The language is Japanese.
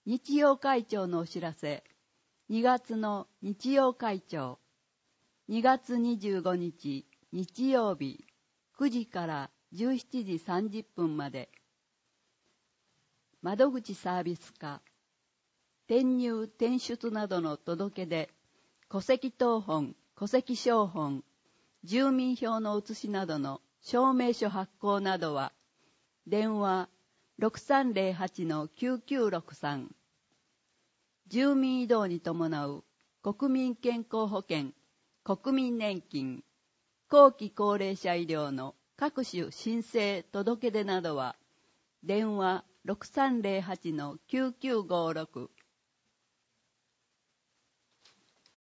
日曜会長のお知らせ。2月の日曜会長。2月25日日曜日9時から17時30分まで。窓口サービス課。転入転出などの届け出、戸籍謄本、戸籍抄本、住民票の写しなどの証明書発行などは、電話 6308-9963。住民移動に伴う国民健康保険、国民年金、後期高齢者医療の各種申請届け出などは、電話 6308-9956